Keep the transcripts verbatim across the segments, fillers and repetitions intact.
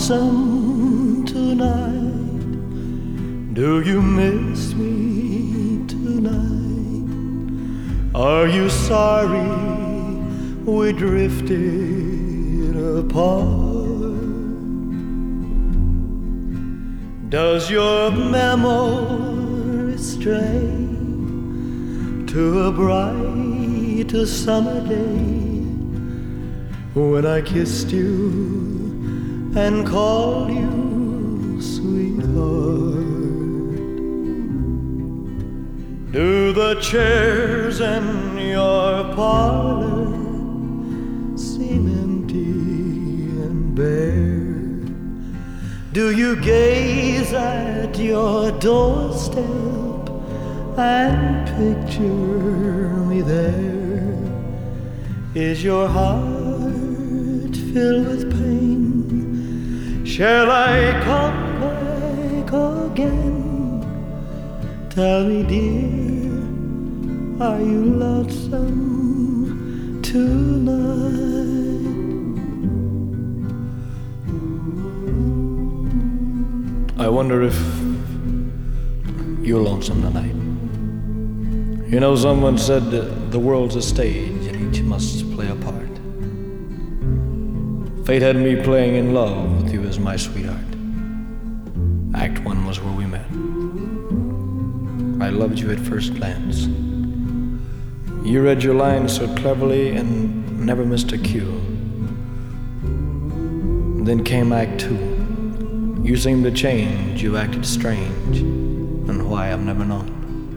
lonesome tonight? Do you miss me tonight? Are you sorry we drifted apart? Does your memory stray to a bright summer day when I kissed you and called you sweetheart? Do the chairs in your parlor seem empty and bare? Do you gaze at your doorstep and picture me there? Is your heart filled with pain? Shall I come back again? Tell me, dear, are you lonesome tonight? I wonder if you're lonesome tonight. You know, someone said that the world's a stage and each must play a part. Fate had me playing in love with you as my sweetheart. Act one was where we met. I loved you at first glance. You read your lines so cleverly and never missed a cue. Then came Act two. You seemed to change, you acted strange, and why I've never known.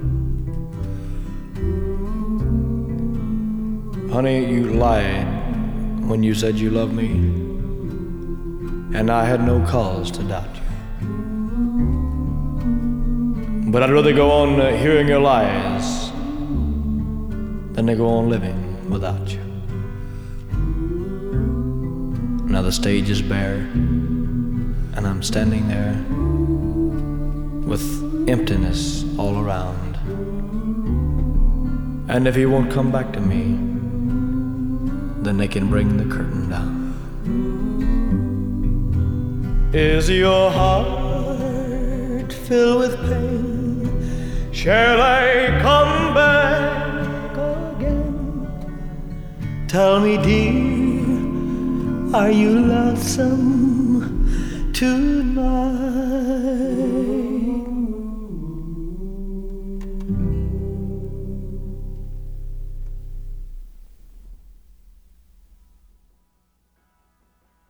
Honey, you lied when you said you loved me, and I had no cause to doubt you. But I'd rather go on uh, hearing your lies than to go on living without you. Now the stage is bare, and I'm standing there with emptiness all around. And if he won't come back to me, then they can bring the curtain down. Is your heart filled with pain? Shall I come back again? Tell me, dear, are you lonesome tonight?